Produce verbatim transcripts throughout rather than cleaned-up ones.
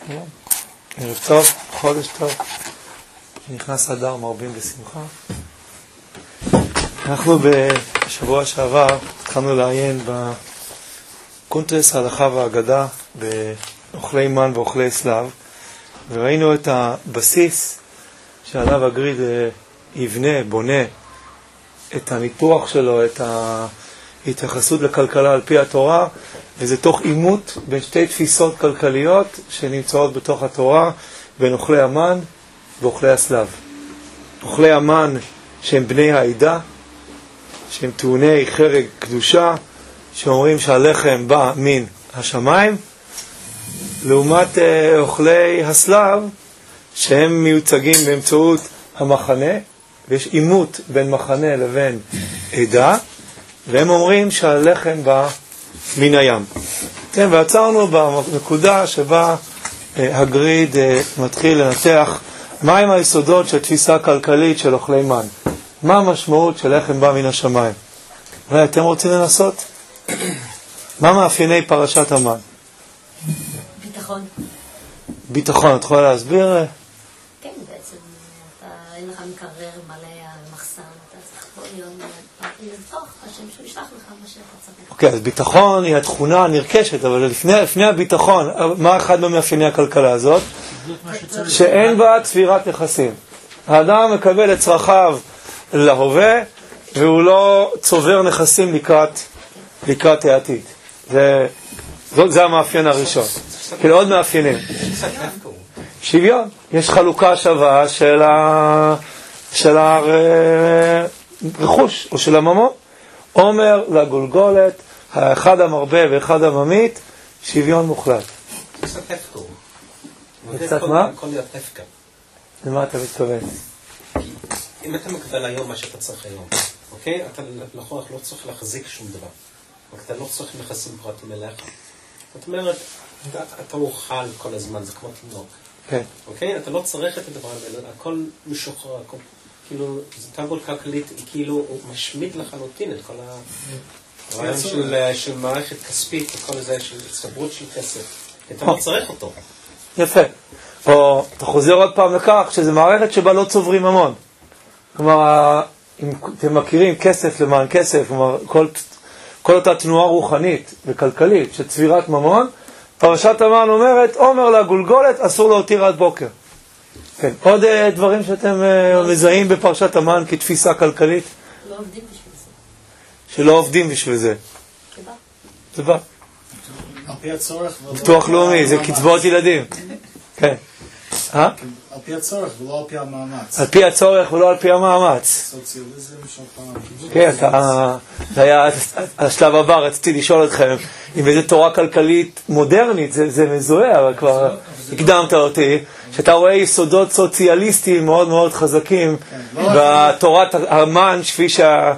ערב טוב, חודש טוב. נכנס אדר מרבים בשמחה. אנחנו בשבוע שעבר התחלנו לעיין בקונטרס ההלכה והאגדה באוכלי מן ואוכלי סלב, וראינו את הבסיס שעליו הגריד יבנה, בונה את הניתוח שלו, את ההתייחסות לכלכלה על פי התורה, וזה תוך אימות בין שתי תפיסות כלכליות שנמצאות בתוך התורה, בין אוכלי המן ואוכלי הסלב. אוכלי המן שהם בני העדה, שהם טעוני חרג קדושה, שאומרים שהלחם בא מן השמיים, לעומת אה, אוכלי הסלב שהם מיוצגים באמצעות המחנה, ויש אימות בין מחנה לבין עדה, והם אומרים שהלחם בא מן הים. כן, ועצרנו בנקודה שבה אה, הגריד אה, מתחיל לנתח מהם היסודות של תפיסה כלכלית של אוכלי מן. מה המשמעות של לחם בא מן השמיים? אולי אתם רוצים לנסות? מה מאפייני פרשת המן? ביטחון. ביטחון, את יכולה להסביר? כן, בעצם אתה אין לך מקרר מלא על מחסן, אתה צריך כל יום לבטוח, השם שהוא ישלח לך מה שאתה צריך. אוקיי, אז ביטחון היא התכונה הנרכשת, אבל לפני, לפני הביטחון, מה אחד במאפייני הכלכלה הזאת? שאין בה צבירת נכסים. האדם מקבל את צרכיו להווה, והוא לא צובר נכסים לקראת, לקראת העתיד. זה, זה, זה המאפיין הראשון. כאילו עוד מאפיינים. שוויון. יש חלוקה שווה של, ה, של הרכוש או של הממון. עומר לגולגולת, האחד המרבה ואחד הממית, שוויון מוחלט. קצת הפקר. קצת מה? יכול להיות הפקר. למה אתה מתכוון? אם אתה מקבל היום מה שאתה צריך היום, אוקיי? אתה לקוח לא צריך להחזיק שום דבר. אתה לא צריך נכסים פרטים אליך. זאת אומרת, אתה אוכל כל הזמן, זה כמו תינוק. כן. אוקיי? אתה לא צריך את הדבר הזה, הכל משוחרר, הכל, כאילו, זה טאבול כלכלית, כאילו, הוא משמיד לחלוטין את כל הרעיון של, של מערכת כספית, וכל זה, של הצטברות של כסף. אתה לא צריך אותו. יפה. או אתה חוזר עוד פעם לכך, שזה מערכת שבה לא צוברים המון. כלומר, אם אתם מכירים כסף למען כסף, כלומר, כל, כל אותה תנועה רוחנית וכלכלית של צבירת ממון, פרשת המן אומרת, עומר לגולגולת, אסור להותיר עד בוקר. כן. עוד uh, דברים שאתם uh, מזהים בפרשת המן כתפיסה כלכלית? לא עובדים בשביל זה. שלא עובדים בשביל זה. זה בא. זה בא. על פי הצורך. ביטוח לאומי, זה קצבאות ילדים. כן. אה? על פי הצורך ולא על פי המאמץ. על פי הצורך ולא על פי המאמץ. סוציאליזם של פעם. כן, זה היה השלב הבא, רציתי לשאול אתכם, אם איזו תורה כלכלית מודרנית, זה מזוהה, אבל כבר הקדמת אותי, שאתה רואה יסודות סוציאליסטיים מאוד מאוד חזקים בתורת המן, כפי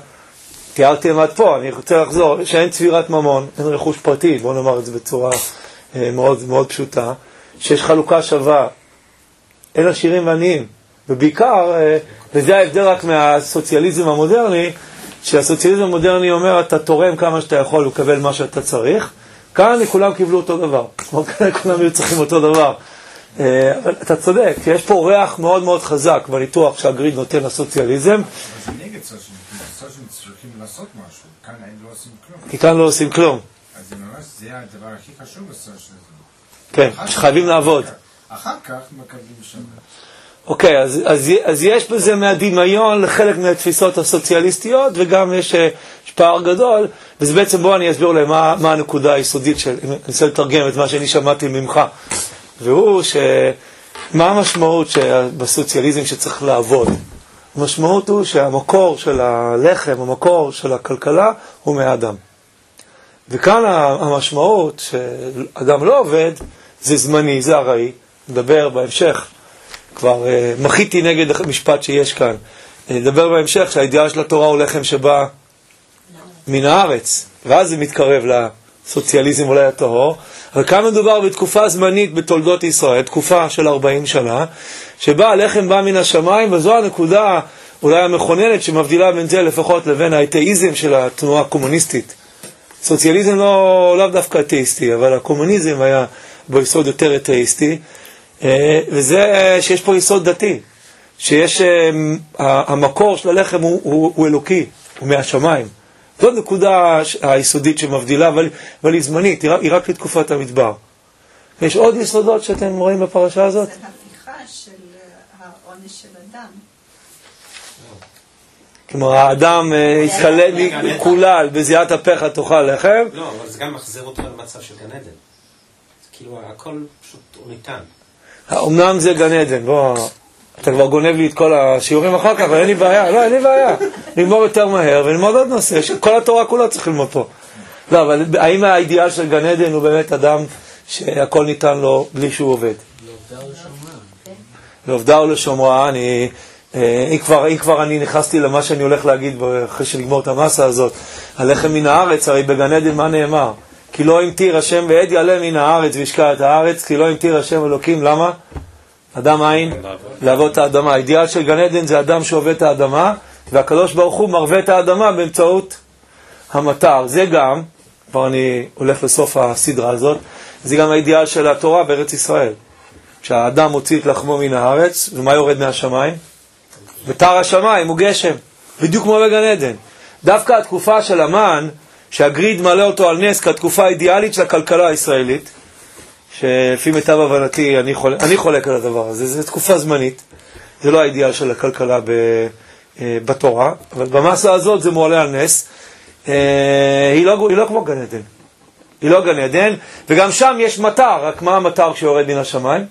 שתיארתי עד פה, אני רוצה לחזור, שאין צבירת ממון, אין רכוש פרטי, בואו נאמר את זה בצורה מאוד מאוד פשוטה, שיש חלוקה שווה, אין עשירים ועניים, ובעיקר, וזה ההבדל רק מהסוציאליזם המודרני, שהסוציאליזם המודרני אומר, אתה תורם כמה שאתה יכול לקבל מה שאתה צריך, כאן כולם קיבלו אותו דבר, כאן כולם היו צריכים אותו דבר. אבל אתה צודק, יש פה ריח מאוד מאוד חזק בניתוח שהגריד נותן לסוציאליזם. אבל זה נגד סוציאליזם, סוציאליזם צריכים לעשות משהו, כאן הם לא עושים כלום. כי כאן לא עושים כלום. אז זה ממש, זה הדבר הכי חשוב בסוציאליזם. כן, שחייבים לעבוד. אחר כך מקבלים שווה. אוקיי, אז, אז, אז יש בזה מהדמיון לחלק מהתפיסות הסוציאליסטיות, וגם יש, יש פער גדול, וזה בעצם בוא אני אסביר להם מה, מה הנקודה היסודית של, אני אנסה לתרגם את מה שאני שמעתי ממך, והוא שמה המשמעות בסוציאליזם שצריך לעבוד? המשמעות הוא שהמקור של הלחם, המקור של הכלכלה, הוא מהאדם. וכאן המשמעות שאדם לא עובד, זה זמני, זה הראי, נדבר בהמשך. כבר uh, מחיתי נגד המשפט שיש כאן. נדבר בהמשך שהאידיאל של התורה הוא לחם שבא מן הארץ, ואז זה מתקרב לסוציאליזם אולי הטהור. אבל כאן מדובר בתקופה זמנית בתולדות ישראל, תקופה של ארבעים שנה, שבה הלחם בא מן השמיים, וזו הנקודה אולי המכוננת שמבדילה בין זה לפחות לבין האתאיזם של התנועה הקומוניסטית. סוציאליזם לא, לא דווקא אתאיסטי, אבל הקומוניזם היה ביסוד יותר אתאיסטי, וזה שיש פה יסוד דתי, שיש, המקור של הלחם הוא, הוא, הוא אלוקי, הוא מהשמיים. זאת נקודה היסודית שמבדילה, אבל, אבל היא זמנית, היא רק לתקופת המדבר. יש עוד יסודות שאתם רואים בפרשה הזאת? זה הפיכה של העונש של אדם. כלומר, האדם יתקלל מקולל, בזיעת אפיך תאכל לחם. לא, אבל זה גם מחזיר אותו למצב של גן עדן. כאילו, הכל פשוט הוא ניתן. אמנם זה גן עדן, בוא, אתה כבר גונב לי את כל השיעורים אחר כך, אבל אין לי בעיה, לא, אין לי בעיה. נגמור יותר מהר ונלמוד עוד נושא, שכל התורה כולה צריך ללמוד פה. לא, אבל האם האידיאל של גן עדן הוא באמת אדם שהכל ניתן לו בלי שהוא עובד? לעובדה ולשומרה. לעובדה ולשומרה, אני... אם כבר, אם כבר אני נכנסתי למה שאני הולך להגיד אחרי שנגמור את המסה הזאת, הלחם מן הארץ, הרי בגן עדן מה נאמר? כי לא ימטיר השם ועד יעלה מן הארץ וישקע את הארץ, כי לא ימטיר השם אלוקים, למה? אדם אין, לעבוד את האדמה. האידיאל של גן עדן זה אדם שעובד את האדמה, והקדוש ברוך הוא מרווה את האדמה באמצעות המטר. זה גם, כבר אני הולך לסוף הסדרה הזאת, זה גם האידיאל של התורה בארץ ישראל. כשהאדם מוציא את לחמו מן הארץ, ומה יורד מהשמיים? מטר השמיים הוא גשם, בדיוק כמו בגן עדן. דווקא התקופה של המן, שהגריד מלא אותו על נס כתקופה האידיאלית של הכלכלה הישראלית, שלפי מיטב הבנתי אני, חול... אני חולק על הדבר הזה, זו תקופה זמנית, זה לא האידיאל של הכלכלה ב... בתורה, אבל במסה הזאת זה מועלה על נס, היא לא, היא לא כמו גן עדן, היא לא גן עדן, וגם שם יש מטר, רק מה המטר כשיורד מן השמיים?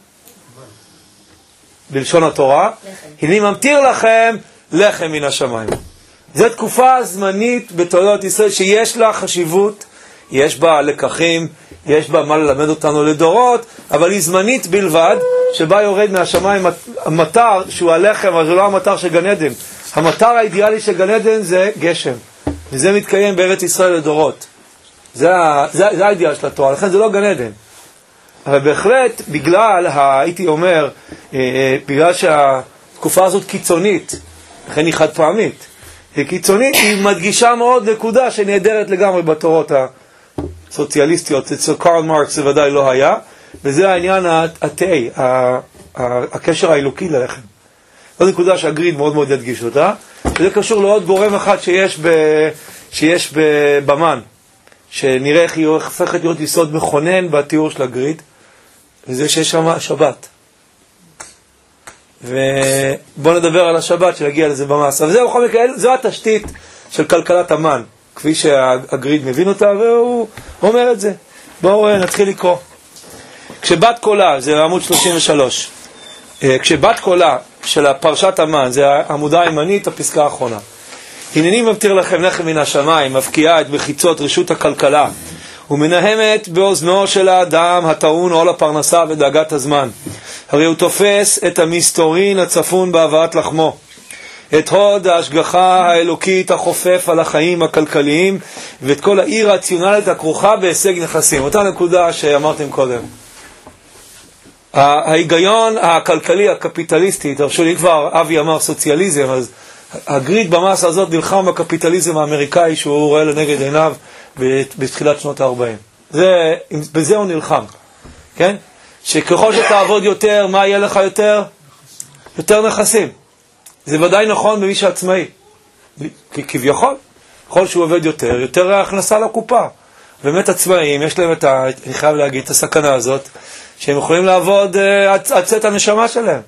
בלשון התורה, הנה ממטיר לכם לחם מן השמיים. זו תקופה זמנית בתולדות ישראל שיש לה חשיבות, יש בה לקחים, יש בה מה ללמד אותנו לדורות, אבל היא זמנית בלבד, שבה יורד מהשמיים המטר שהוא הלחם, אבל זה לא המטר של גן עדן. המטר האידיאלי של גן עדן זה גשם, וזה מתקיים בארץ ישראל לדורות. זה, זה, זה האידיאל של התורה, לכן זה לא גן עדן. אבל בהחלט, בגלל, הייתי אומר, בגלל שהתקופה הזאת קיצונית, לכן היא חד פעמית, היא קיצונית, היא מדגישה מאוד נקודה שנהדרת לגמרי בתורות הסוציאליסטיות. אצל קרל מרקס זה ודאי לא היה, וזה העניין התאי, הקשר האלוקי ללחם. זו נקודה שהגריד מאוד מאוד ידגיש אותה, וזה קשור לעוד גורם אחד שיש, ב, שיש במן, שנראה איך היא הופכת להיות יסוד מכונן בתיאור של הגריד, וזה שיש שם שבת. ובואו נדבר על השבת שנגיע לזה במסה. וזה בכל מקרה, זו התשתית של כלכלת המן, כפי שהגריד מבין אותה, והוא אומר את זה. בואו נתחיל לקרוא. כשבת קולה, זה עמוד שלושים ושלוש, כשבת קולה של פרשת המן, זה העמודה הימנית, הפסקה האחרונה. הנני מבטיר לכם לחם מן השמיים, מבקיעה את בחיצות רשות הכלכלה, ומנהמת באוזנו של האדם הטעון עול הפרנסה ודאגת הזמן. הרי הוא תופס את המסתורין הצפון בהבאת לחמו, את הוד ההשגחה האלוקית החופף על החיים הכלכליים, ואת כל העיר הרציונלית הכרוכה בהישג נכסים. אותה נקודה שאמרתם קודם. ההיגיון הכלכלי הקפיטליסטי, תרשו לי, כבר אבי אמר סוציאליזם, אז הגריד במסה הזאת נלחם בקפיטליזם האמריקאי שהוא רואה לנגד עיניו בתחילת שנות ה-ארבעים. זה, בזה הוא נלחם, כן? שככל שתעבוד יותר, מה יהיה לך יותר? יותר נכסים. זה ודאי נכון במי שעצמאי. כביכול, ככל שהוא עובד יותר, יותר הכנסה לקופה. באמת עצמאים, יש להם את ה... אני חייב להגיד את הסכנה הזאת, שהם יכולים לעבוד עד צאת הנשמה שלהם.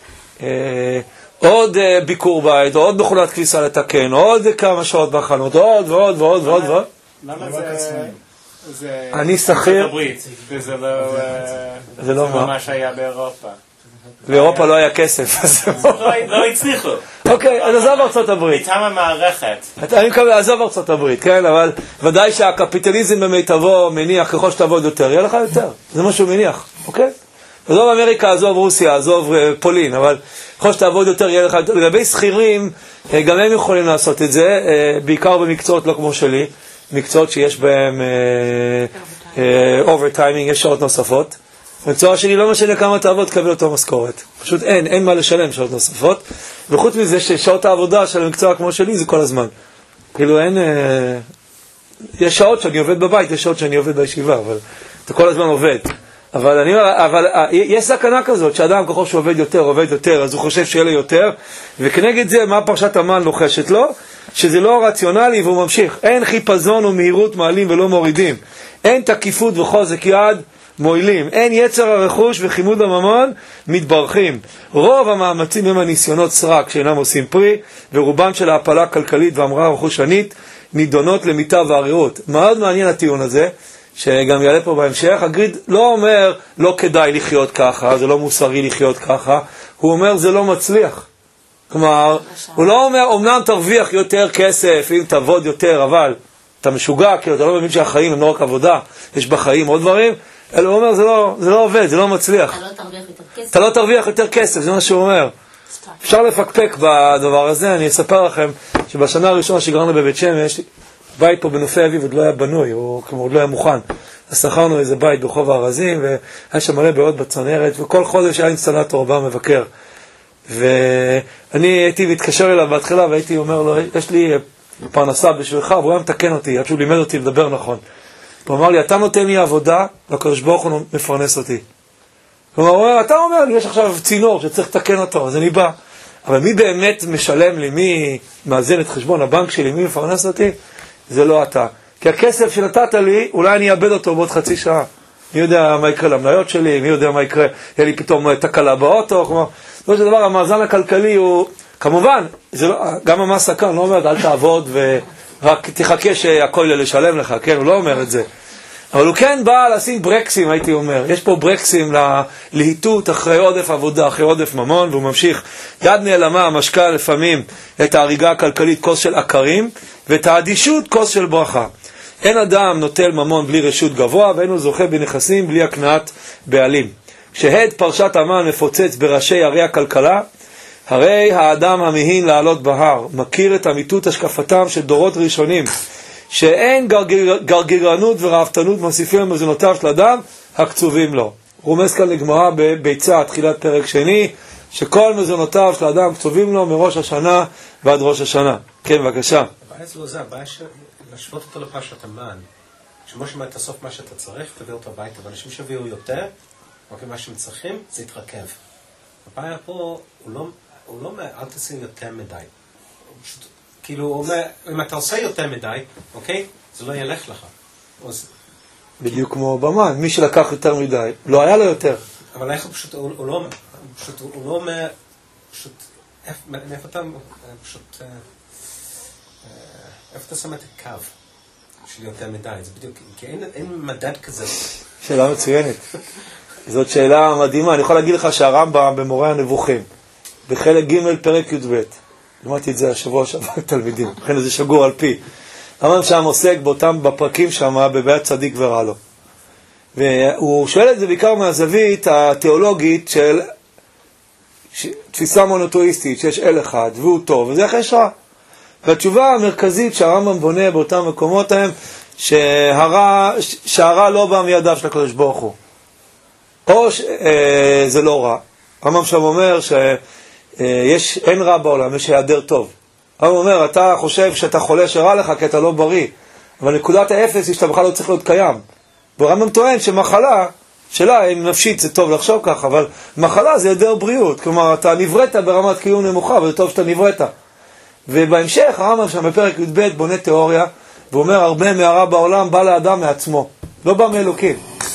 עוד ביקור בית, עוד מכונת כניסה לתקן, עוד כמה שעות בחנות, עוד ועוד ועוד ועוד ועוד. למה זה... אני שכיר... הברית, וזה לא... זה לא מה? מה שהיה באירופה. באירופה לא היה כסף, אז... לא הצליחו. אוקיי, אז עזוב ארצות הברית. איתם המערכת. אני מקווה, עזוב ארצות הברית, כן? אבל ודאי שהקפיטליזם במיטבו מניח ככל שתעבוד יותר, יהיה לך יותר. זה מה שהוא מניח, אוקיי? עזוב אמריקה, עזוב רוסיה, עזוב פולין, אבל ככל שתעבוד יותר, יהיה לך יותר. לגבי שכירים, גם הם יכולים לעשות את זה, בעיקר במקצועות לא כמו שלי, מקצועות שיש בהם אוברטיימינג, יש שעות נוספות. מקצוע שלי לא משנה כמה תעבוד, תקבל אותו משכורת. פשוט אין, אין מה לשלם שעות נוספות. וחוץ מזה ששעות העבודה של מקצוע כמו שלי זה כל הזמן. כאילו אין... יש שעות שאני עובד בבית, יש שעות שאני עובד בישיבה, אבל אתה כל הזמן עובד. אבל אני אומר, אבל יש סכנה כזאת, שאדם ככל שעובד יותר, עובד יותר, אז הוא חושב שיהיה לו יותר, וכנגד זה, מה פרשת המן לוחשת לו? שזה לא רציונלי, והוא ממשיך. אין חיפזון ומהירות מעלים ולא מורידים. אין תקיפות וחוזק יד מועילים. אין יצר הרכוש וחימוד הממון מתברכים. רוב המאמצים הם הניסיונות סרק שאינם עושים פרי, ורובם של ההפלה הכלכלית והמראה רכושנית נידונות למיטה וערירות. מאוד מעניין הטיעון הזה, שגם יעלה פה בהמשך. הגריד לא אומר לא כדאי לחיות ככה, זה לא מוסרי לחיות ככה, הוא אומר זה לא מצליח. כלומר, הוא לא אומר אמנם תרוויח יותר כסף אם תעבוד יותר, אבל אתה משוגע, כאילו אתה לא מבין שהחיים הם לא רק עבודה, יש בחיים עוד דברים, אלא הוא אומר זה לא, זה לא עובד, זה לא מצליח. אתה לא תרוויח יותר כסף. אתה לא תרוויח יותר כסף, זה מה שהוא אומר. אפשר לפקפק בדבר הזה. אני אספר לכם שבשנה הראשונה שגרנו בבית שמש, בית פה בנופי אביב עוד לא היה בנוי, או כמו עוד לא היה מוכן. אז שכרנו איזה בית ברחוב הארזים, והיה שם מלא בעיות בצנרת, וכל חודש היה אינסטלטור בא מבקר. ואני הייתי מתקשר אליו בהתחלה, והייתי אומר לו, יש לי פרנסה בשבילך, והוא היה מתקן אותי, עד שהוא לימד אותי לדבר נכון. הוא אמר לי, אתה נותן לי עבודה, והקדוש ברוך הוא מפרנס אותי. כלומר, הוא אומר, אתה אומר לי, יש עכשיו צינור שצריך לתקן אותו, אז אני בא. אבל מי באמת משלם לי, מי מאזן את חשבון הבנק שלי, מי מפרנס אותי? זה לא אתה. כי הכסף שנתת לי, אולי אני אאבד אותו בעוד חצי שעה. מי יודע מה יקרה למניות שלי, מי יודע מה יקרה, יהיה לי פתאום תקלה באוטו, כלומר, לא שזה דבר, המאזן הכלכלי הוא, כמובן, זה לא, גם המס הכאן לא אומר, אל תעבוד ורק תחכה שהכל לשלם לך, כן, הוא לא אומר את זה. אבל הוא כן בא לשים ברקסים, הייתי אומר. יש פה ברקסים להיטות אחרי עודף עבודה, אחרי עודף ממון, והוא ממשיך. יד נעלמה, משקע לפעמים את ההריגה הכלכלית כוס של עקרים, ואת האדישות כוס של ברכה. אין אדם נוטל ממון בלי רשות גבוה, ואין הוא זוכה בנכסים בלי הקנאת בעלים. כשהד פרשת המן מפוצץ בראשי ערי הכלכלה, הרי האדם המהין לעלות בהר, מכיר את אמיתות השקפתם של דורות ראשונים, שאין גרגר, גרגירנות ורעבתנות מוסיפים למזונותיו של אדם הקצובים לו. רומז כאן לגמרא בביצה, תחילת פרק שני, שכל מזונותיו של האדם קצובים לו מראש השנה ועד ראש השנה. כן, בבקשה. הבעיה זה לא זה, הבעיה להשוות אותו לפרשת המן, שמו שמע תאסוף מה שאתה צריך, תביא אותו הביתה, ואנשים שהביאו יותר, רק מה שהם צריכים, זה יתרכב. הבעיה פה, הוא לא, הוא לא אומר, אל תשים יותר מדי. הוא פשוט, כאילו, הוא אומר, אם אתה עושה יותר מדי, אוקיי? זה לא ילך לך. אז... בדיוק כמו במן, מי שלקח יותר מדי, לא היה לו יותר. אבל איך הוא פשוט, הוא, הוא לא, פשוט, הוא לא אומר, פשוט, מאיפה אתה, פשוט, איפה אתה שם את הקו של יותר מדי? זה בדיוק, כי אין, אין מדד כזה. שאלה מצוינת. זאת שאלה מדהימה. אני יכול להגיד לך שהרמב"ם במורה הנבוכים, בחלק ג' פרק י"ב, למדתי את זה השבוע שעבר תלמידים, לכן זה שגור על פי. הרמב"ם שם עוסק באותם, בפרקים שם, בבעיית צדיק ורע לו. והוא שואל את זה בעיקר מהזווית התיאולוגית של תפיסה מונותואיסטית, שיש אל אחד, והוא טוב, וזה איך יש רע. והתשובה המרכזית שהרמב"ם בונה באותם מקומות הם, שהרע, שהרע לא בא מידיו של הקדוש ברוך הוא. או שזה לא רע. הרמב"ם שם אומר שיש, אין רע בעולם, יש היעדר טוב. הרמב"ם אומר, אתה חושב שאתה חולה שרע לך כי אתה לא בריא, אבל נקודת האפס היא שאתה בכלל לא צריך להיות קיים. והרמב"ם טוען שמחלה שלה, אם נפשית זה טוב לחשוב כך, אבל מחלה זה היעדר בריאות. כלומר, אתה נבראת ברמת קיום נמוכה, וזה טוב שאתה נבראת. ובהמשך הרמב"ם שם בפרק י"ב בונה תיאוריה, ואומר, הרבה מהרע בעולם בא לאדם מעצמו, לא בא מאלוקים.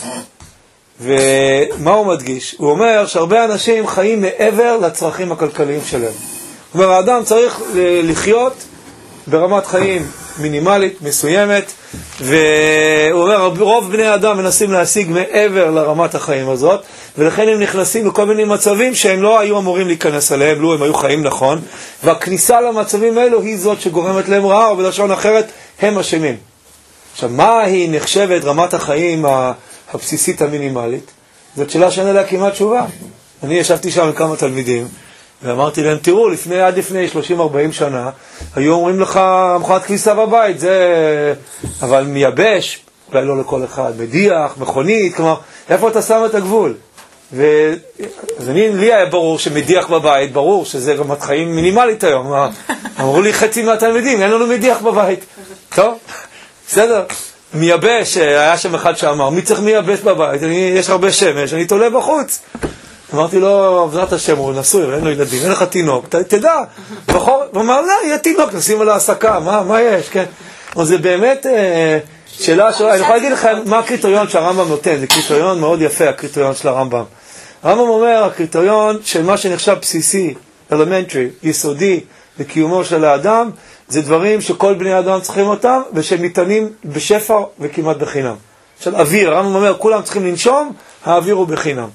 ומה הוא מדגיש? הוא אומר שהרבה אנשים חיים מעבר לצרכים הכלכליים שלהם. זאת אומרת, האדם צריך לחיות ברמת חיים מינימלית, מסוימת, והוא אומר, רוב בני האדם מנסים להשיג מעבר לרמת החיים הזאת, ולכן הם נכנסים לכל מיני מצבים שהם לא היו אמורים להיכנס אליהם, לו הם היו חיים נכון, והכניסה למצבים האלו היא זאת שגורמת להם רעה, או בלשון אחרת, הם אשמים. עכשיו, מה היא נחשבת רמת החיים הבסיסית המינימלית? זאת שאלה שאין עליה כמעט תשובה. אני ישבתי שם עם כמה תלמידים, ואמרתי להם, תראו, לפני, עד לפני שלושים ארבעים שנה, היו אומרים לך, מכונת כביסה בבית, זה... אבל מייבש, אולי לא לכל אחד, מדיח, מכונית, כלומר, איפה אתה שם את הגבול? ו... אז אני, לי היה ברור שמדיח בבית, ברור שזה רמת חיים מינימלית היום. אמרו לי חצי מהתלמידים, אין לנו מדיח בבית. טוב, בסדר. מייבש, היה שם אחד שאמר, מי צריך מייבש בבית? אני, יש הרבה שמש, אני תולה בחוץ. אמרתי לו, עבודת השם, הוא נשוי, אין לו ילדים, אין לך תינוק, ת, תדע. בחור, הוא אמר, לא, יהיה תינוק, נשים על ההעסקה, מה, מה יש, כן? אבל זה באמת אה, שאלה, שאלה, אני יכול להגיד לכם מה הקריטריון שהרמב"ם נותן, זה קריטריון מאוד יפה, הקריטריון של הרמב"ם. הרמב"ם אומר, הקריטריון של מה שנחשב בסיסי, אלמנטרי, יסודי, לקיומו של האדם, זה דברים שכל בני האדם צריכים אותם, ושהם ניתנים בשפע וכמעט בחינם. של אוויר, הרמב"ם אומר, כולם צריכים לנשום, האוויר הוא בחינם.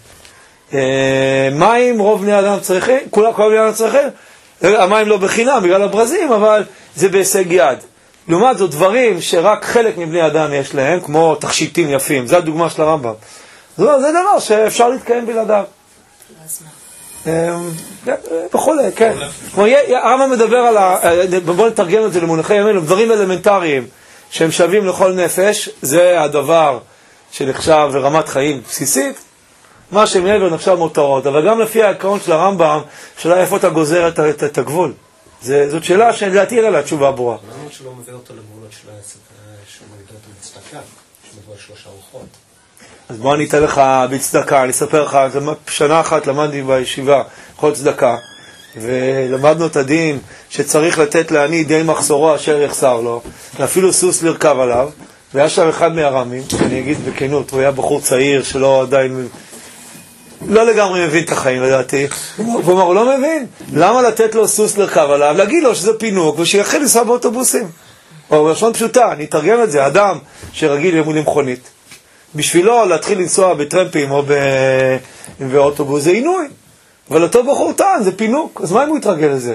מים, רוב בני האדם צריכים, כולם, כל בני האדם צריכים, המים לא בחינם בגלל הברזים, אבל זה בהישג יד. לעומת זאת, דברים שרק חלק מבני האדם יש להם, כמו תכשיטים יפים, זו הדוגמה של הרמב"ם. זה דבר שאפשר להתקיים בלעדיו. וכולי, כן. הרמב"ם מדבר על ה... בואו נתרגם את זה למונחי ימינו, דברים אלמנטריים שהם שווים לכל נפש, זה הדבר שנחשב רמת חיים בסיסית, מה שמעבר נחשב מותרות, אבל גם לפי העקרון של הרמב"ם, שאלה איפה אתה גוזר את הגבול. זאת שאלה שלדעתי אין לה תשובה ברורה. למה שלא מביא אותו לגבולות של שמגדות בצדקה, שמדבר שלושה רוחות? אז בוא אני אתן לך בצדקה, אני אספר לך, שנה אחת למדתי בישיבה, יכול צדקה, ולמדנו את הדין שצריך לתת לעני די מחסורו אשר יחסר לו, ואפילו סוס לרכב עליו, והיה שם אחד מהרמים, אני אגיד בכנות, הוא היה בחור צעיר שלא עדיין, לא לגמרי מבין את החיים לדעתי, הוא אמר, הוא לא מבין, למה לתת לו סוס לרכב עליו, להגיד לו שזה פינוק, ושיחל לנסוע באוטובוסים, או בלשון פשוטה, אני אתרגם את זה, אדם שרגיל למכונית, בשבילו להתחיל לנסוע בטרמפים או באוטובוס זה עינוי, אבל אותו בחור טען, זה פינוק, אז מה אם הוא יתרגל לזה?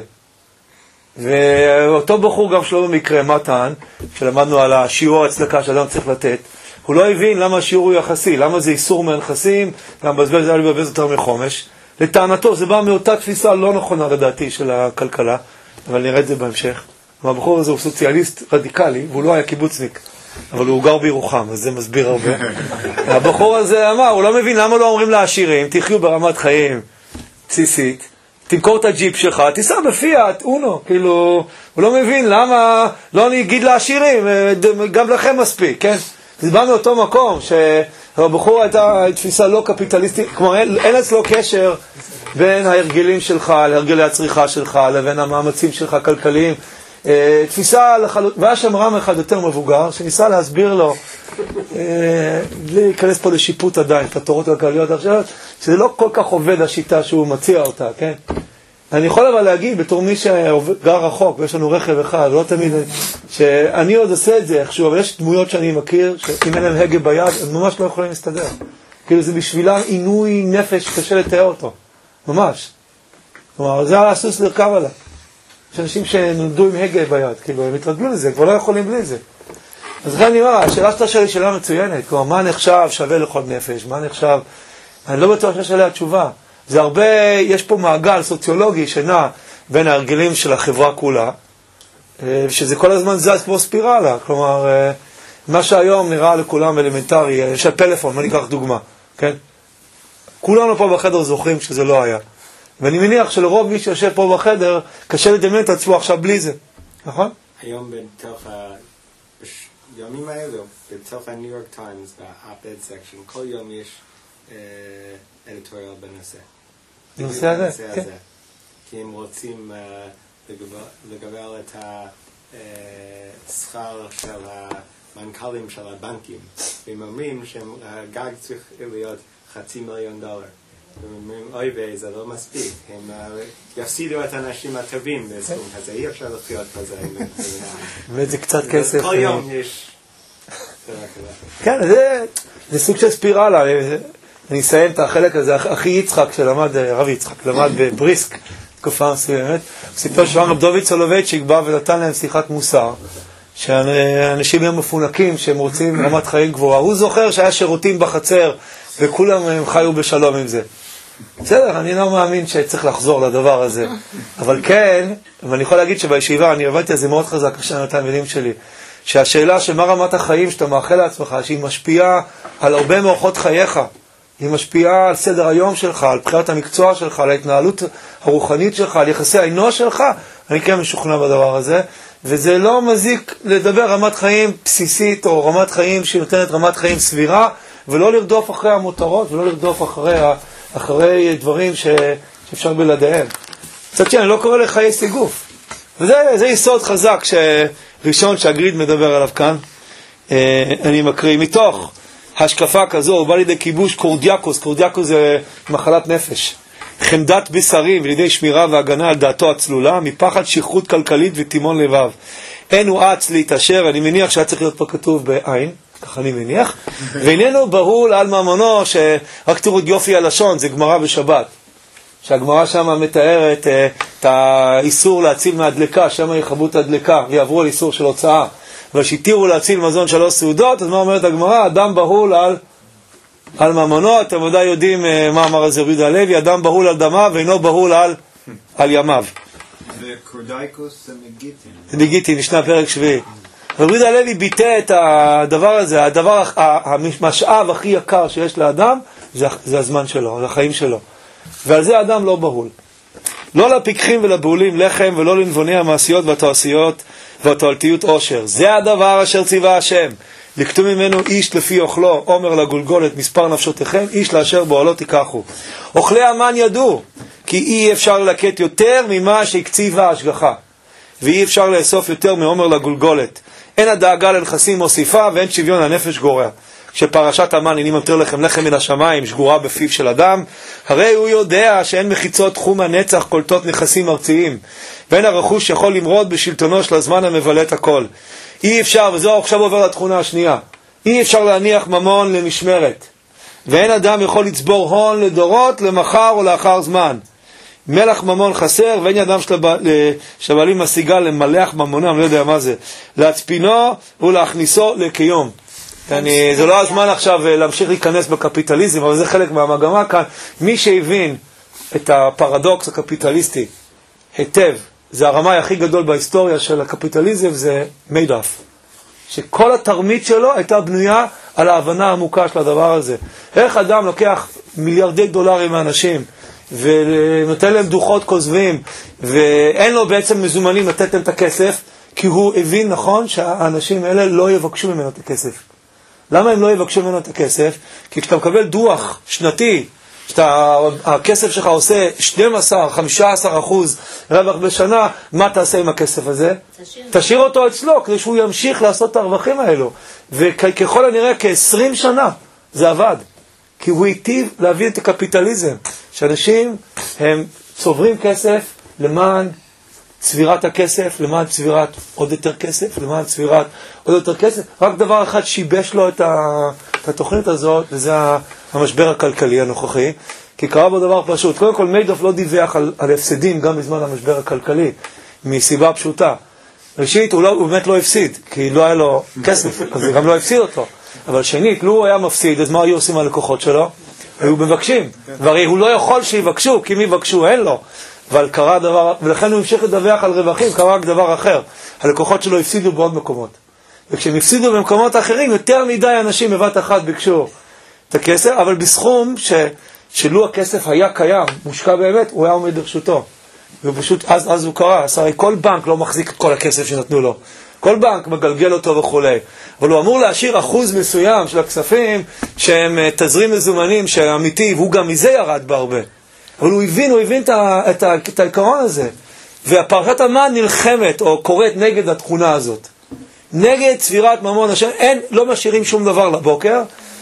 ואותו בחור גם שלא במקרה, מה טען? כשלמדנו על השיעור הצדקה שאדם צריך לתת, הוא לא הבין למה השיעור הוא יחסי, למה זה איסור מהנכסים, גם בזבז זה היה לבזבז יותר מחומש. לטענתו, זה בא מאותה תפיסה לא נכונה לדעתי של הכלכלה, אבל נראה את זה בהמשך. הבחור הזה הוא סוציאליסט רדיקלי, והוא לא היה קיבוצניק. אבל הוא גר בירוחם, אז זה מסביר הרבה. הבחור הזה אמר, הוא לא מבין למה לא אומרים לעשירים, תחיו ברמת חיים בסיסית, תמכור את הג'יפ שלך, תיסע בפיאט, אונו, כאילו, הוא לא מבין למה לא נגיד לעשירים, גם לכם מספיק, כן? זה בא מאותו מקום, שהבחור הייתה תפיסה לא קפיטליסטית, כלומר, אין אצלו קשר בין ההרגלים שלך, להרגלי הצריכה שלך, לבין המאמצים שלך הכלכליים, תפיסה לחלוט... והיה שם רם אחד יותר מבוגר שניסה להסביר לו בלי להיכנס פה לשיפוט עדיין את התורות הכלכליות עכשיו, שזה לא כל כך עובד השיטה שהוא מציע אותה, כן? אני יכול אבל להגיד בתור מי שגר רחוק ויש לנו רכב אחד, לא תמיד שאני עוד עושה את זה איכשהו, אבל יש דמויות שאני מכיר שאם אין להם הגה ביד הם ממש לא יכולים להסתדר, כאילו זה בשבילם עינוי נפש קשה לתאר אותו, ממש. כלומר זה היה הסוס לרכב עליו. יש אנשים שנולדו עם הגה ביד, כאילו, הם התרגלו לזה, כבר לא יכולים בלי זה. אז לכן אני אומר, השאלה שאתה שואל היא שאלה מצוינת, כלומר, מה נחשב שווה לכל נפש, מה נחשב, אני לא בטוח שיש עליה תשובה. זה הרבה, יש פה מעגל סוציולוגי שנע בין ההרגלים של החברה כולה, שזה כל הזמן זז כמו ספירלה, כלומר, מה שהיום נראה לכולם אלמנטרי, יש הפלאפון, מה ניקח דוגמה, כן? כולנו פה בחדר זוכרים שזה לא היה. ואני מניח שלרוב מי שיושב פה בחדר, קשה לדמיין את עצמו עכשיו בלי זה, נכון? היום בתוך הימים האלו, בתוך הניו יורק טיימס, באפ-אד סקשן, כל יום יש אדיטוריאל בנושא. בנושא הזה? כן. כי הם רוצים לגבל את השכר של המנכ"לים של הבנקים, והם אומרים שהגג צריך להיות חצי מיליון דולר. ואומרים, אוי ואי, זה לא מספיק, הם יפסידו את האנשים הטובים בסכום הזה, אי אפשר לחיות כזה. וזה קצת כסף. כל יום יש... כן, זה סוג של ספירלה, אני אסיים את החלק הזה, אחי יצחק שלמד, רב יצחק, למד בבריסק, תקופה מסוימת, הוא סיפר שרם רב דוד סולובייצ'יק בא ונתן להם שיחת מוסר, שאנשים הם מפונקים, שהם רוצים רמת חיים גבוהה, הוא זוכר שהיה שירותים בחצר, וכולם הם חיו בשלום עם זה. בסדר, אני לא מאמין שצריך לחזור לדבר הזה. אבל כן, ואני יכול להגיד שבישיבה, אני הבנתי על זה מאוד חזק, כשאני התלמידים שלי, שהשאלה שמה רמת החיים שאתה מאחל לעצמך, שהיא משפיעה על הרבה מאורחות חייך, היא משפיעה על סדר היום שלך, על בחירת המקצוע שלך, על ההתנהלות הרוחנית שלך, על יחסי האנוש שלך, אני כן משוכנע בדבר הזה, וזה לא מזיק לדבר רמת חיים בסיסית, או רמת חיים שנותנת רמת חיים סבירה, ולא לרדוף אחרי המותרות, ולא לרדוף אחרי, אחרי דברים ש, שאפשר בלעדיהם. קצת שאני לא קורא לחיי סיגוף. וזה זה יסוד חזק ראשון שהגריד מדבר עליו כאן. אני מקריא, מתוך השקפה כזו, הוא בא לידי כיבוש קורדיאקוס, קורדיאקוס זה מחלת נפש. חמדת בשרים ולידי שמירה והגנה על דעתו הצלולה, מפחד שכרות כלכלית ותימון לבב. אין הוא אץ להתעשר, אני מניח שהיה צריך להיות פה כתוב בעין, כך אני מניח, ואיננו בהול על ממונו, שרק תראו את יופי הלשון, זה גמרא בשבת. שהגמרא שם מתארת את האיסור להציל מהדלקה, שם יחבו את הדלקה ויעברו על איסור של הוצאה, ושיתירו להציל מזון שלוש סעודות. אז מה אומרת הגמרא? אדם בהול על, על ממונו. אתם ודאי יודעים מה אמר על זה רבי יהודה הלוי, אדם בהול על דמיו ואינו בהול על, על ימיו. וקורדייקוס זה מגיטין. זה מגיטין, משנה פרק שביעי. רבי יהודה הלוי ביטא את הדבר הזה, הדבר, המשאב הכי יקר שיש לאדם, זה, זה הזמן שלו, זה החיים שלו. ועל זה האדם לא בהול. לא לפיקחים ולבהולים לחם, ולא לנבוני המעשיות והתעשיות והתועלתיות עושר. זה הדבר אשר ציווה השם. לקטום ממנו איש לפי אוכלו, אומר לגולגולת מספר נפשותיכם, איש לאשר באוהלו תיקחו. אוכלי המן ידעו, כי אי אפשר ללקט יותר ממה שהקציבה ההשגחה. ואי אפשר לאסוף יותר מאומר לגולגולת. אין הדאגה לנכסים מוסיפה, ואין שוויון הנפש גורע. כשפרשת המן, הנה ממטר לכם לחם מן השמיים, שגורה בפיו של אדם, הרי הוא יודע שאין מחיצות תחום הנצח קולטות נכסים ארציים, ואין הרכוש יכול למרוד בשלטונו של הזמן המבלה את הכל. אי אפשר, וזו עכשיו עובר לתכונה השנייה, אי אפשר להניח ממון למשמרת, ואין אדם יכול לצבור הון לדורות, למחר או לאחר זמן. מלח ממון חסר, ואין ידם שבעלים משיגה למלח ממונם, לא יודע מה זה, להצפינו ולהכניסו לקיום. אני, זה לא הזמן עכשיו להמשיך להיכנס בקפיטליזם, אבל זה חלק מהמגמה כאן. מי שהבין את הפרדוקס הקפיטליסטי היטב, זה הרמאי הכי גדול בהיסטוריה של הקפיטליזם, זה מיידוף. שכל התרמית שלו הייתה בנויה על ההבנה העמוקה של הדבר הזה. איך אדם לוקח מיליארדי דולרים מאנשים, ונותן להם דוחות כוזבים, ואין לו בעצם מזומנים לתת להם את הכסף, כי הוא הבין נכון שהאנשים האלה לא יבקשו ממנו את הכסף. למה הם לא יבקשו ממנו את הכסף? כי כשאתה מקבל דוח שנתי, שהכסף שלך עושה שנים עשר, חמישה עשר אחוז רווח בשנה, מה תעשה עם הכסף הזה? תשאיר, תשאיר אותו אצלו, כדי שהוא ימשיך לעשות את הרווחים האלו. וככל הנראה כ-עשרים שנה זה עבד. כי הוא היטיב להבין את הקפיטליזם, שאנשים הם צוברים כסף למען צבירת הכסף, למען צבירת עוד יותר כסף, למען צבירת עוד יותר כסף. רק דבר אחד שיבש לו את, ה... את התוכנית הזאת, וזה המשבר הכלכלי הנוכחי. כי קרה בו דבר פשוט. קודם כל, מיידוף לא דיווח על, על הפסדים גם בזמן המשבר הכלכלי, מסיבה פשוטה. ראשית, הוא, לא, הוא באמת לא הפסיד, כי לא היה לו כסף, אז זה גם לא הפסיד אותו. אבל שנית, לו הוא היה מפסיד, אז מה היו עושים הלקוחות שלו? היו מבקשים. והרי הוא לא יכול שיבקשו, כי מי יבקשו? אין לו. אבל קרה דבר, ולכן הוא המשיך לדווח על רווחים, קרה רק דבר אחר. הלקוחות שלו הפסידו בעוד מקומות. וכשהם הפסידו במקומות אחרים, יותר מדי אנשים בבת אחת ביקשו את הכסף, אבל בסכום ש, שלו הכסף היה קיים, מושקע באמת, הוא היה עומד ברשותו. ופשוט אז, אז הוא קרה. אז הרי כל בנק לא מחזיק את כל הכסף שנתנו לו. כל בנק מגלגל אותו וכו'. אבל הוא אמור להשאיר אחוז מסוים של הכספים שהם תזרים מזומנים שאמיתי, והוא גם מזה ירד בהרבה. אבל הוא הבין, הוא הבין את, ה, את, ה, את העיקרון הזה. והפרשת המן נלחמת או קוראת נגד התכונה הזאת. נגד צבירת ממון השם, אין, לא משאירים שום דבר לבוקר.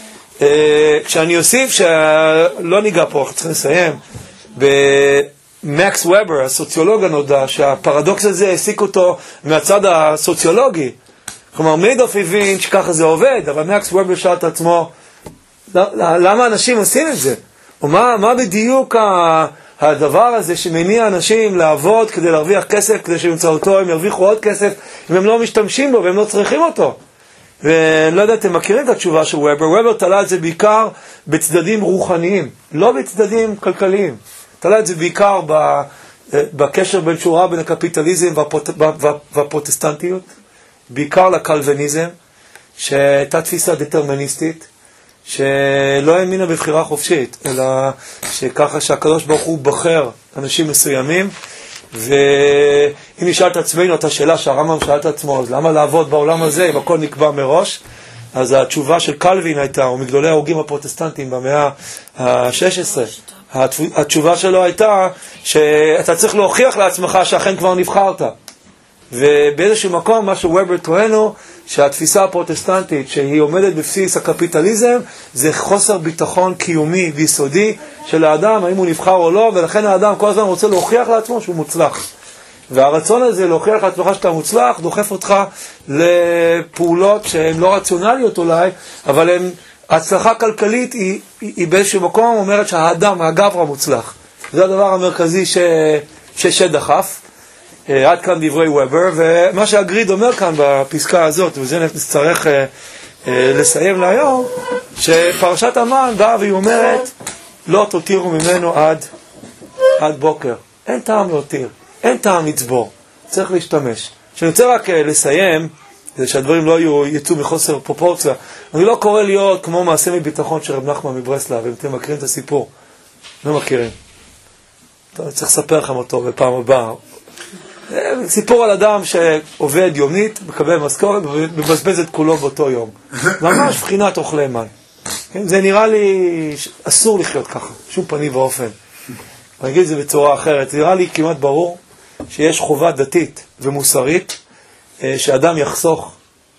אה, כשאני אוסיף שלא ניגע פה, אנחנו צריכים לסיים, במקס וובר, הסוציולוג הנודע, שהפרדוקס הזה העסיק אותו מהצד הסוציולוגי. כלומר, מיידוף הבין שככה זה עובד, אבל מקס וובר שאל את עצמו, למה אנשים עושים את זה? ומה מה בדיוק הדבר הזה שמניע אנשים לעבוד כדי להרוויח כסף, כדי שבאמצעותו הם ירוויחו עוד כסף, אם הם לא משתמשים בו והם לא צריכים אותו? ואני לא יודע, אתם מכירים את התשובה של וובר. וובר תלה את זה בעיקר בצדדים רוחניים, לא בצדדים כלכליים. תלה את זה בעיקר בקשר בין שורה בין הקפיטליזם והפרוט... והפרוטסטנטיות, בעיקר לקלווניזם, שהייתה תפיסה דטרמיניסטית, שלא האמינה בבחירה חופשית, אלא שככה שהקדוש ברוך הוא בחר אנשים מסוימים, ואם נשאל את עצמנו את השאלה שהרמב"ם שאל את עצמו, אז למה לעבוד בעולם הזה אם הכל נקבע מראש? אז התשובה של קלווין הייתה, או מגדולי ההוגים הפרוטסטנטיים במאה ה-שש עשרה, התשובה שלו הייתה שאתה צריך להוכיח לעצמך שאכן כבר נבחרת. ובאיזשהו מקום מה שובר טוען הוא שהתפיסה הפרוטסטנטית שהיא עומדת בבסיס הקפיטליזם זה חוסר ביטחון קיומי ויסודי של האדם, האם הוא נבחר או לא, ולכן האדם כל הזמן רוצה להוכיח לעצמו שהוא מוצלח. והרצון הזה להוכיח לעצמך שאתה מוצלח דוחף אותך לפעולות שהן לא רציונליות אולי, אבל הן, הצלחה כלכלית היא, היא, היא באיזשהו מקום אומרת שהאדם, הגברא מוצלח. זה הדבר המרכזי ש, שדחף. עד כאן דברי וובר, ומה שהגריד אומר כאן בפסקה הזאת, וזה נצטרך אה, אה, לסיים להיום, שפרשת המן באה והיא אומרת, לא תותירו ממנו עד, עד בוקר. אין טעם להותיר, אין טעם לצבור, צריך להשתמש. שאני רוצה רק אה, לסיים, כדי שהדברים לא יהיו, יצאו מחוסר פרופורציה, אני לא קורא להיות כמו מעשה מביטחון של רב נחמן מברסלב, אם אתם מכירים את הסיפור, לא מכירים. טוב, אני צריך לספר לכם אותו בפעם הבאה. סיפור על אדם שעובד יומית, מקבל משכורת ומבזבז את כולו באותו יום. ממש בחינת אוכלי מן. זה נראה לי אסור לחיות ככה, שום פנים ואופן. אני אגיד את זה בצורה אחרת. זה נראה לי כמעט ברור שיש חובה דתית ומוסרית שאדם יחסוך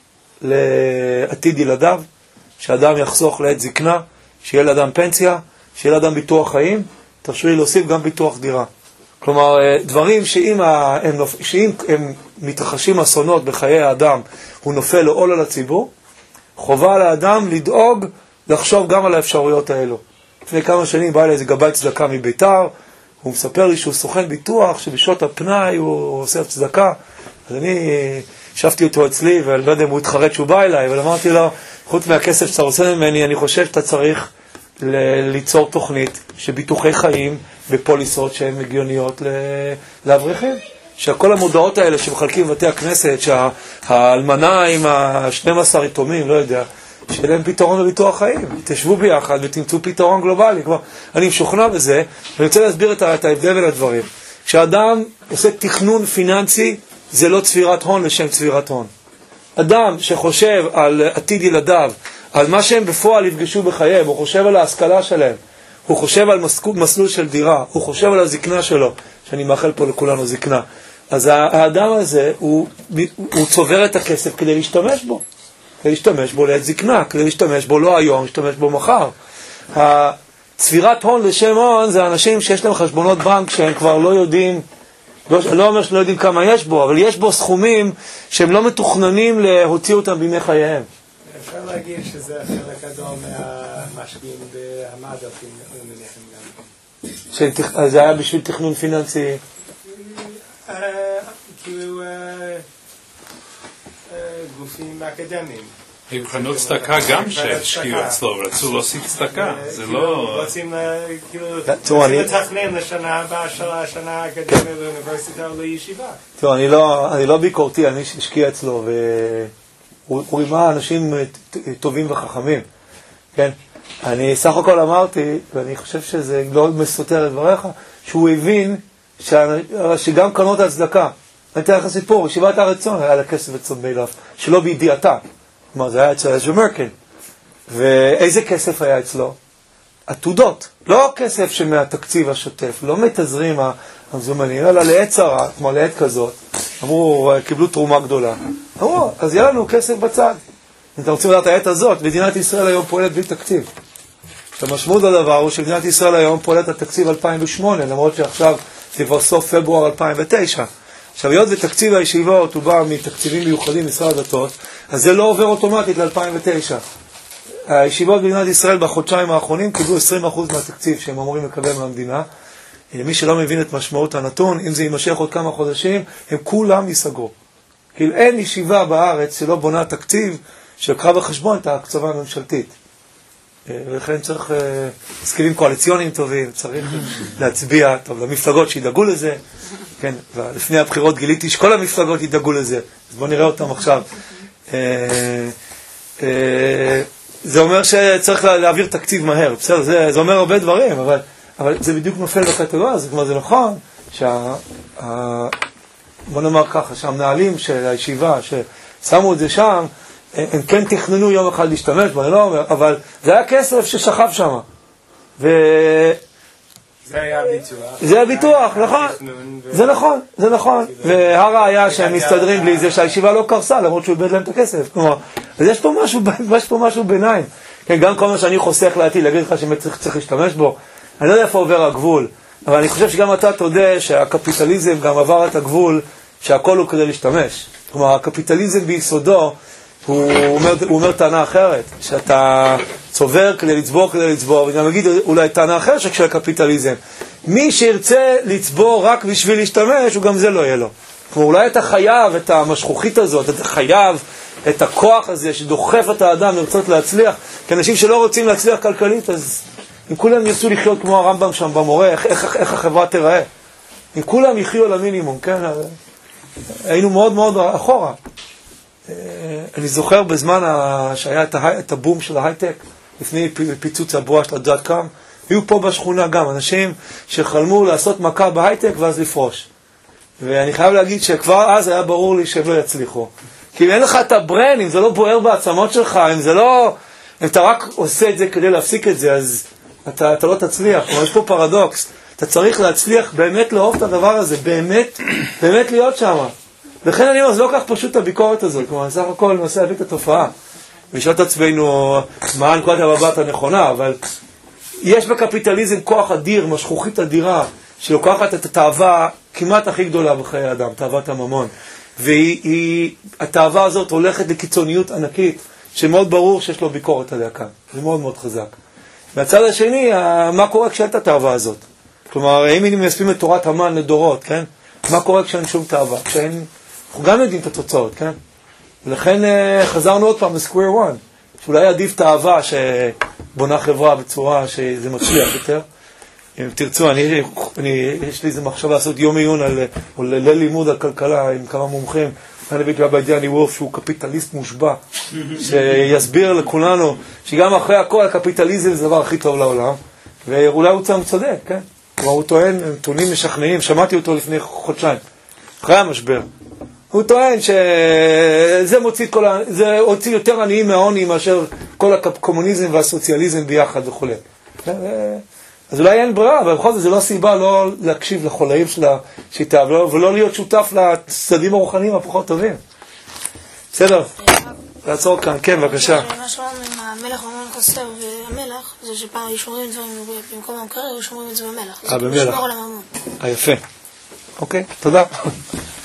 לעתיד ילדיו, שאדם יחסוך לעת זקנה, שיהיה לאדם פנסיה, שיהיה לאדם ביטוח חיים, תרשו לי להוסיף גם ביטוח דירה. כלומר, דברים שאם הם, שאם הם מתרחשים אסונות בחיי האדם, הוא נופל לעול על הציבור, חובה לאדם לדאוג, לחשוב גם על האפשרויות האלו. לפני כמה שנים בא לי איזה גבאי צדקה מביתר, הוא מספר לי שהוא סוכן ביטוח, שבשעות הפנאי הוא עושה צדקה. אז אני שפתי אותו אצלי, ואני לא יודע אם הוא התחרט שהוא בא אליי, אבל אמרתי לו, חוץ מהכסף שאתה רוצה ממני, אני חושב שאתה צריך ליצור תוכנית שביטוחי חיים בפוליסות שהן מגיוניות לאברכים. שכל המודעות האלה שמחלקים בבתי הכנסת, שהאלמנה עם ה-שנים עשר יתומים, לא יודע, שיהיה להם פתרון לביטוח חיים. תשבו ביחד ותמצאו פתרון גלובלי. כבר, אני משוכנע בזה, ואני רוצה להסביר את ההבדל בין הדברים. כשאדם עושה תכנון פיננסי, זה לא צבירת הון לשם צבירת הון. אדם שחושב על עתיד ילדיו, על מה שהם בפועל יפגשו בחייהם, הוא חושב על ההשכלה שלהם, הוא חושב על מסלול של דירה, הוא חושב על הזקנה שלו, שאני מאחל פה לכולנו זקנה. אז האדם הזה, הוא, הוא צובר את הכסף כדי להשתמש בו. כדי להשתמש בו לעת זקנה, כדי להשתמש בו לא היום, להשתמש בו מחר. הצבירת הון לשם הון זה אנשים שיש להם חשבונות בנק שהם כבר לא יודעים, לא, לא אומר שלא יודעים כמה יש בו, אבל יש בו סכומים שהם לא מתוכננים להוציא אותם בימי חייהם. אפשר להגיד שזה חלק גדול מהמשקיעים בהמאדה, מניחים גם. זה היה בשביל תכנון פיננסי? כאילו גופים אקדמיים. היו קרנות צדקה גם שהשקיעו אצלו, רצו להוסיף צדקה, זה לא... רוצים לתכנן לשנה הבאה של השנה האקדמית לאוניברסיטה או לישיבה. תראו, אני לא ביקורתי, אני השקיע אצלו, והוא רימה אנשים טובים וחכמים, כן? אני סך הכל אמרתי, ואני חושב שזה לא מסותר את דבריך, שהוא הבין שגם קרנות הצדקה, אני אתן לך סיפור, ישיבת הר עציון היה לה כסף אצל מיילף, שלא בידיעתה. כלומר, זה היה אצל עזרא מרקל. ואיזה כסף היה אצלו? עתודות. לא כסף שמהתקציב השוטף, לא מתזרים המזומנים, אלא לעת צרה, כמו לעת כזאת. אמרו, קיבלו תרומה גדולה. אמרו, אז יהיה לנו כסף בצד. אם אתם רוצים לדעת העת הזאת, מדינת ישראל היום פועלת בלי תקציב. המשמעות לדבר הוא שמדינת ישראל היום פועלת התקציב אלפיים ושמונה, למרות שעכשיו זה כבר סוף פברואר אלפיים ותשע. עכשיו, היות ותקציב הישיבות הוא בא מתקציבים מיוחדים משרד הדתות, אז זה לא עובר אוטומטית ל-אלפיים ותשע. הישיבות במדינת ישראל בחודשיים האחרונים קיבלו עשרים אחוז מהתקציב שהם אמורים לקבל מהמדינה. מי שלא מבין את משמעות הנתון, אם זה יימשך עוד כמה חודשים, הם כולם ייסגרו. כאילו אין ישיבה בארץ שלא בונה תקציב שלקחה בחשבון את ההקצבה הממשלתית. ולכן צריך הסכמים קואליציוניים טובים, צריך להצביע טוב למפלגות שידאגו לזה. כן, ולפני הבחירות גיליתי שכל המפלגות ידאגו לזה, אז בואו נראה אותם עכשיו. זה אומר שצריך להעביר תקציב מהר, בסדר, זה, זה אומר הרבה דברים, אבל, אבל זה בדיוק נופל בקטגוריה, זה, כלומר, זה נכון בוא נאמר ככה, שהמנהלים של הישיבה, ששמו את זה שם, הם כן תכננו יום אחד להשתמש בו, אני לא אומר, אבל זה היה כסף ששכב שם. ו... זה היה הביטוח. זה הביטוח, נכון. זה נכון, זה נכון. והראיה שהם מסתדרים בלי זה שהישיבה לא קרסה, למרות שהוא איבד להם את הכסף. כלומר, אז יש פה משהו, יש פה משהו ביניים. כן, גם כל מה שאני חוסך לעתיד, להגיד לך שצריך להשתמש בו, אני לא יודע איפה עובר הגבול, אבל אני חושב שגם אתה תודה שהקפיטליזם גם עבר את הגבול, שהכל הוא כדי להשתמש. כלומר, הקפיטליזם ביסודו, הוא אומר, הוא אומר טענה אחרת, שאתה צובר כדי לצבור כדי לצבור, וגם אגיד אולי טענה אחרת של הקפיטליזם. מי שירצה לצבור רק בשביל להשתמש, הוא גם זה לא יהיה לו. כלומר, אולי אתה חייב את המשכוחית הזאת, אתה חייב את הכוח הזה שדוחף את האדם לרצות להצליח, כי אנשים שלא רוצים להצליח כלכלית, אז אם כולם ירצו לחיות כמו הרמב"ם שם במורה, איך, איך, איך החברה תיראה? אם כולם יחיו על המינימום, כן? היינו מאוד מאוד אחורה. אני זוכר בזמן שהיה את הבום של ההייטק, לפני פיצוץ הבועה של הדאט קאם, היו פה בשכונה גם אנשים שחלמו לעשות מכה בהייטק ואז לפרוש. ואני חייב להגיד שכבר אז היה ברור לי שהם לא יצליחו. כי אם אין לך את הברן, אם זה לא בוער בעצמות שלך, אם זה לא, אם אתה רק עושה את זה כדי להפסיק את זה, אז אתה, אתה לא תצליח. יש פה פרדוקס. אתה צריך להצליח באמת לאהוב את הדבר הזה, באמת, באמת להיות שם. לכן אני אומר, זה לא כך פשוט הביקורת הזאת. כלומר, סך הכל אני מנסה להביא את התופעה. ושאל את עצמנו מה נקודת המבט הנכונה, אבל יש בקפיטליזם כוח אדיר, משכוחית אדירה, שלוקחת את התאווה כמעט הכי גדולה בחיי האדם, תאוות הממון. והתאווה הזאת הולכת לקיצוניות ענקית, שמאוד ברור שיש לו ביקורת עליה כאן. זה מאוד מאוד חזק. והצד השני, מה קורה כשאין את התאווה הזאת? כלומר, אם אני מיישמים את תורת המן לדורות, כן? מה קורה כשאין שום תאווה? כשאין... אנחנו גם יודעים את התוצאות, כן? ולכן חזרנו עוד פעם לסקוויר וואן, שאולי עדיף תאווה שבונה חברה בצורה שזה מצליח יותר. אם תרצו, אני, אני, יש לי איזה מחשבה לעשות יום עיון על, או ליל לימוד על כלכלה עם כמה מומחים. אני בדיוק רבי דיאני וולף, שהוא קפיטליסט מושבע, שיסביר לכולנו שגם אחרי הכל הקפיטליזם זה הדבר הכי טוב לעולם, ואולי הוא צודק, כן? כלומר, הוא טוען, נתונים משכנעים, שמעתי אותו לפני חודשיים, אחרי המשבר. הוא טוען שזה מוציא, כל ה... זה הוציא יותר עניים מהעוני מאשר כל הקומוניזם והסוציאליזם ביחד וכו'. אז אולי אין ברירה, אבל בכל זאת זה לא סיבה לא להקשיב לחולאים של השיטה, ולא להיות שותף לצדדים הרוחניים הפחות טובים. בסדר? לעצור כאן, כן, בבקשה. מה שאומרים עם המלך אומרים חסר והמלך, זה שפעם היו שומרים דברים במקום המקרר, היו שומרים את זה במלך. אה, במלך. זה שמור על הממון. אה, יפה. אוקיי, תודה.